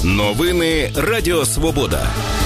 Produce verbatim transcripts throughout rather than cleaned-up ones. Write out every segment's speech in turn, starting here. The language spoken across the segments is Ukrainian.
Новини Радіо Свобода.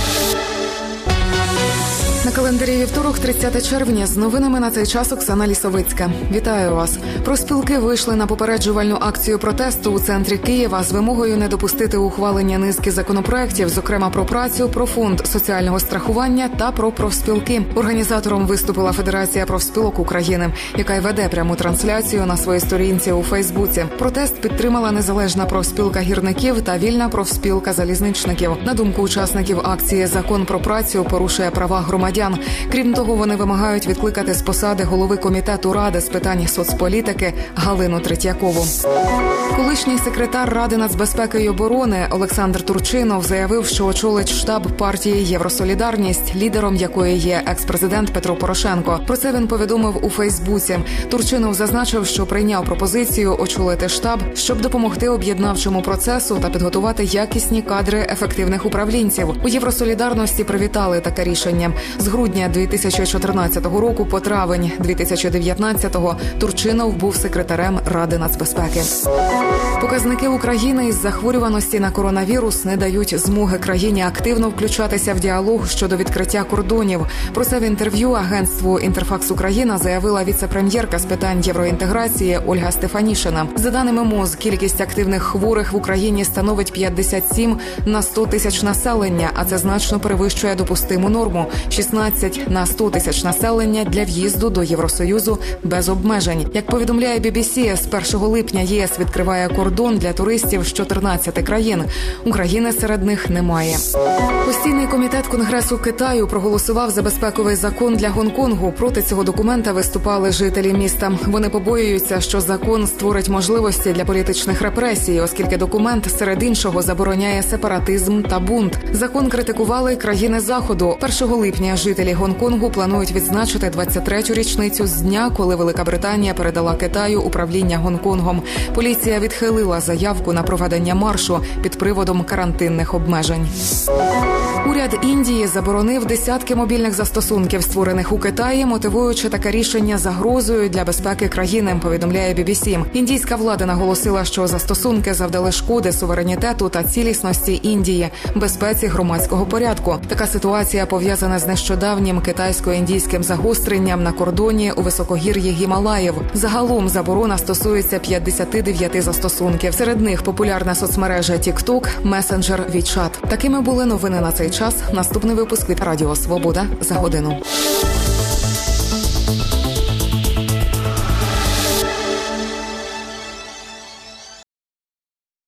На календарі вівторок, тридцяте червня. З новинами на цей час Оксана Лісовицька. Вітаю вас. Профспілки вийшли на попереджувальну акцію протесту у центрі Києва з вимогою не допустити ухвалення низки законопроєктів, зокрема про працю, про фонд соціального страхування та про профспілки. Організатором виступила Федерація профспілок України, яка й веде пряму трансляцію на своїй сторінці у Фейсбуці. Протест підтримала Незалежна профспілка гірників та Вільна профспілка залізничників. На думку учасників акції, закон про працю порушує права громадян. Крім того, вони вимагають відкликати з посади голови комітету Ради з питань соцполітики Галину Третьякову. Колишній секретар Ради нацбезпеки й оборони Олександр Турчинов заявив, що очолить штаб партії «Євросолідарність», лідером якої є екс-президент Петро Порошенко. Про це він повідомив у Фейсбуці. Турчинов зазначив, що прийняв пропозицію очолити штаб, щоб допомогти об'єднавчому процесу та підготувати якісні кадри ефективних управлінців. У «Євросолідарності» привітали таке рішення. З грудня дві тисячі чотирнадцятого року по травень дві тисячі дев'ятнадцятого Турчинов був секретарем Ради нацбезпеки. Показники України із захворюваності на коронавірус не дають змоги країні активно включатися в діалог щодо відкриття кордонів. Про це в інтерв'ю агентству «Інтерфакс Україна» заявила віце-прем'єрка з питань євроінтеграції Ольга Стефанішина. За даними МОЗ, кількість активних хворих в Україні становить п'ятдесят сім на сто тисяч населення, а це значно перевищує допустиму норму – шістнадцять на сто тисяч населення для в'їзду до Євросоюзу без обмежень. Як повідомляє бі бі сі, з першого липня ЄС відкриває кордон для туристів з чотирнадцяти країн. України серед них немає. Постійний комітет Конгресу Китаю проголосував за безпековий закон для Гонконгу. Проти цього документа виступали жителі міста. Вони побоюються, що закон створить можливості для політичних репресій, оскільки документ, серед іншого, забороняє сепаратизм та бунт. Закон критикували країни Заходу. першого липня жителі Гонконгу планують відзначити двадцять третю річницю з дня, коли Велика Британія передала Китаю управління Гонконгом. Поліція відхилила заявку на проведення маршу під приводом карантинних обмежень. Уряд Індії заборонив десятки мобільних застосунків, створених у Китаї, мотивуючи таке рішення загрозою для безпеки країни, повідомляє бі бі сі. Індійська влада наголосила, що застосунки завдали шкоди суверенітету та цілісності Індії, безпеці громадського порядку. Така ситуація пов'язана з нещодавнім китайсько-індійським загостренням на кордоні у високогір'ї Гімалаїв. Загалом заборона стосується п'ятдесят дев'ять застосунків. Серед них популярна соцмережа TikTok, месенджер WeChat. Такими були новини на цей час. Наступний випуск від Радіо Свобода за годину.